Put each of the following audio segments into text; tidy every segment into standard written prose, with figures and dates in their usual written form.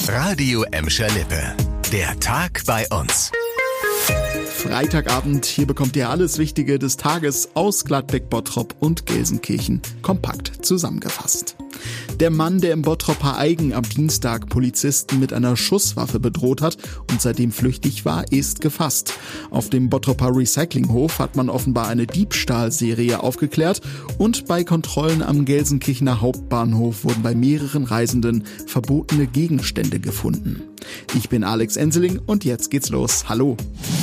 Radio Emscher Lippe. Der Tag bei uns. Freitagabend, hier bekommt ihr alles Wichtige des Tages aus Gladbeck, Bottrop und Gelsenkirchen kompakt zusammengefasst. Der Mann, der im Bottroper Aigen am Dienstag Polizisten mit einer Schusswaffe bedroht hat und seitdem flüchtig war, ist gefasst. Auf dem Bottroper Recyclinghof hat man offenbar eine Diebstahlserie aufgeklärt und bei Kontrollen am Gelsenkirchener Hauptbahnhof wurden bei mehreren Reisenden verbotene Gegenstände gefunden. Ich bin Alex Enseling und jetzt geht's los. Hallo!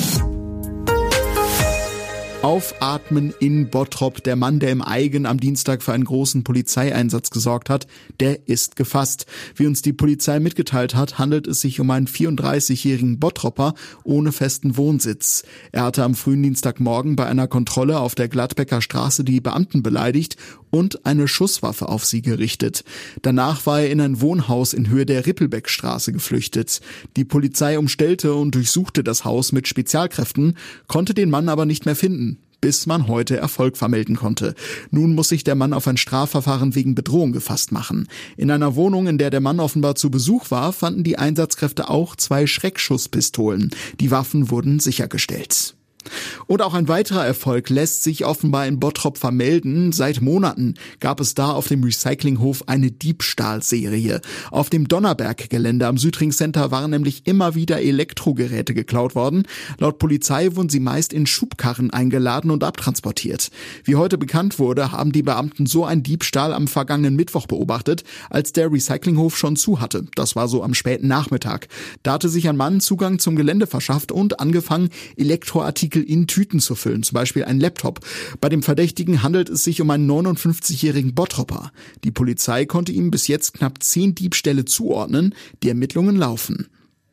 Aufatmen in Bottrop. Der Mann, der im Aigen am Dienstag für einen großen Polizeieinsatz gesorgt hat, der ist gefasst. Wie uns die Polizei mitgeteilt hat, handelt es sich um einen 34-jährigen Bottropper ohne festen Wohnsitz. Er hatte am frühen Dienstagmorgen bei einer Kontrolle auf der Gladbecker Straße die Beamten beleidigt und eine Schusswaffe auf sie gerichtet. Danach war er in ein Wohnhaus in Höhe der Rippelbeckstraße geflüchtet. Die Polizei umstellte und durchsuchte das Haus mit Spezialkräften, konnte den Mann aber nicht mehr finden, bis man heute Erfolg vermelden konnte. Nun muss sich der Mann auf ein Strafverfahren wegen Bedrohung gefasst machen. In einer Wohnung, in der der Mann offenbar zu Besuch war, fanden die Einsatzkräfte auch 2 Schreckschusspistolen. Die Waffen wurden sichergestellt. Und auch ein weiterer Erfolg lässt sich offenbar in Bottrop vermelden. Seit Monaten gab es da auf dem Recyclinghof eine Diebstahlserie. Auf dem Donnerberg-Gelände am Südring Center waren nämlich immer wieder Elektrogeräte geklaut worden. Laut Polizei wurden sie meist in Schubkarren eingeladen und abtransportiert. Wie heute bekannt wurde, haben die Beamten so einen Diebstahl am vergangenen Mittwoch beobachtet, als der Recyclinghof schon zu hatte. Das war so am späten Nachmittag. Da hatte sich ein Mann Zugang zum Gelände verschafft und angefangen, Elektroartikel in Tüten zu füllen, zum Beispiel ein Laptop. Bei dem Verdächtigen handelt es sich um einen 59-jährigen Bottropper. Die Polizei konnte ihm bis jetzt knapp 10 Diebstähle zuordnen. Die Ermittlungen laufen.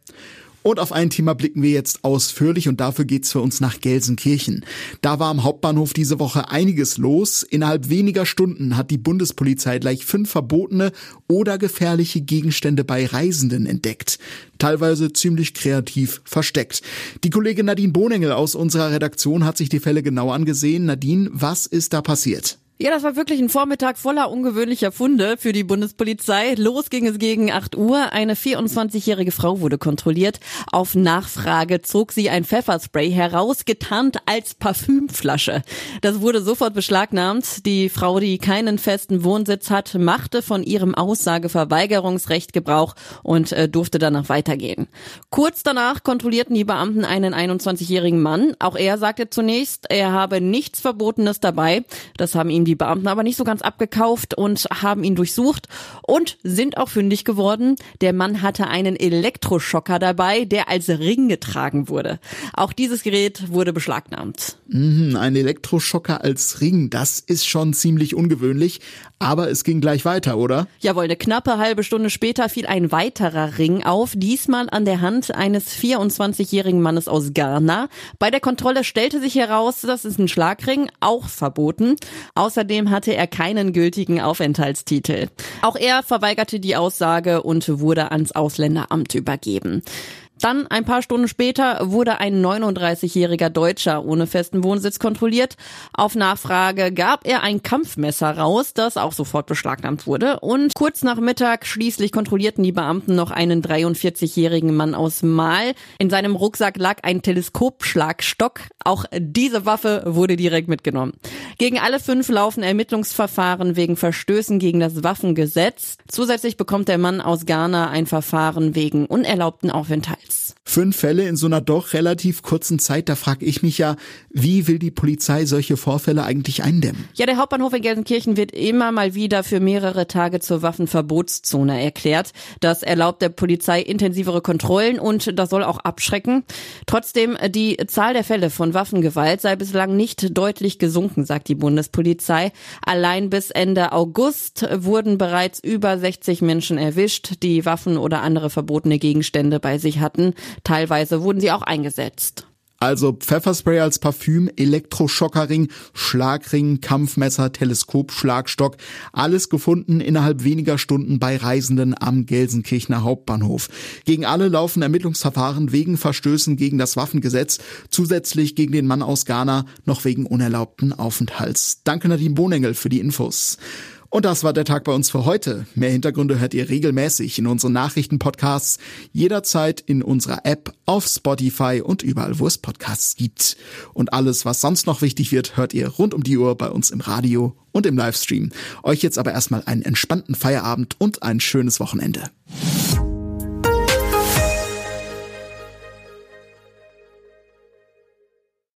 Und auf ein Thema blicken wir jetzt ausführlich und dafür geht's für uns nach Gelsenkirchen. Da war am Hauptbahnhof diese Woche einiges los. Innerhalb weniger Stunden hat die Bundespolizei gleich 5 verbotene oder gefährliche Gegenstände bei Reisenden entdeckt. Teilweise ziemlich kreativ versteckt. Die Kollegin Nadine Bohnengel aus unserer Redaktion hat sich die Fälle genau angesehen. Nadine, was ist da passiert? Ja, das war wirklich ein Vormittag voller ungewöhnlicher Funde für die Bundespolizei. Los ging es gegen 8 Uhr. Eine 24-jährige Frau wurde kontrolliert. Auf Nachfrage zog sie ein Pfefferspray heraus, getarnt als Parfümflasche. Das wurde sofort beschlagnahmt. Die Frau, die keinen festen Wohnsitz hat, machte von ihrem Aussageverweigerungsrecht Gebrauch und durfte danach weitergehen. Kurz danach kontrollierten die Beamten einen 21-jährigen Mann. Auch er sagte zunächst, er habe nichts Verbotenes dabei. Das haben ihm die Beamten aber nicht so ganz abgekauft und haben ihn durchsucht und sind auch fündig geworden. Der Mann hatte einen Elektroschocker dabei, der als Ring getragen wurde. Auch dieses Gerät wurde beschlagnahmt. Ein Elektroschocker als Ring, das ist schon ziemlich ungewöhnlich. Aber es ging gleich weiter, oder? Jawohl, eine knappe halbe Stunde später fiel ein weiterer Ring auf, diesmal an der Hand eines 24-jährigen Mannes aus Ghana. Bei der Kontrolle stellte sich heraus, das ist ein Schlagring, auch verboten. Außerdem hatte er keinen gültigen Aufenthaltstitel. Auch er verweigerte die Aussage und wurde ans Ausländeramt übergeben. Dann, ein paar Stunden später, wurde ein 39-jähriger Deutscher ohne festen Wohnsitz kontrolliert. Auf Nachfrage gab er ein Kampfmesser raus, das auch sofort beschlagnahmt wurde. Und kurz nach Mittag schließlich kontrollierten die Beamten noch einen 43-jährigen Mann aus Mahl. In seinem Rucksack lag ein Teleskopschlagstock. Auch diese Waffe wurde direkt mitgenommen. Gegen alle 5 laufen Ermittlungsverfahren wegen Verstößen gegen das Waffengesetz. Zusätzlich bekommt der Mann aus Ghana ein Verfahren wegen unerlaubten Aufenthalts. 5 Fälle in so einer doch relativ kurzen Zeit, da frage ich mich ja, wie will die Polizei solche Vorfälle eigentlich eindämmen? Ja, der Hauptbahnhof in Gelsenkirchen wird immer mal wieder für mehrere Tage zur Waffenverbotszone erklärt. Das erlaubt der Polizei intensivere Kontrollen und das soll auch abschrecken. Trotzdem, die Zahl der Fälle von Waffengewalt sei bislang nicht deutlich gesunken, sagt die Bundespolizei. Allein bis Ende August wurden bereits über 60 Menschen erwischt, die Waffen oder andere verbotene Gegenstände bei sich hatten. Teilweise wurden sie auch eingesetzt. Also Pfefferspray als Parfüm, Elektroschockerring, Schlagring, Kampfmesser, Teleskopschlagstock. Alles gefunden innerhalb weniger Stunden bei Reisenden am Gelsenkirchener Hauptbahnhof. Gegen alle laufen Ermittlungsverfahren wegen Verstößen gegen das Waffengesetz. Zusätzlich gegen den Mann aus Ghana noch wegen unerlaubten Aufenthalts. Danke Nadine Bohnengel für die Infos. Und das war der Tag bei uns für heute. Mehr Hintergründe hört ihr regelmäßig in unseren Nachrichtenpodcasts, jederzeit in unserer App, auf Spotify und überall, wo es Podcasts gibt. Und alles, was sonst noch wichtig wird, hört ihr rund um die Uhr bei uns im Radio und im Livestream. Euch jetzt aber erstmal einen entspannten Feierabend und ein schönes Wochenende.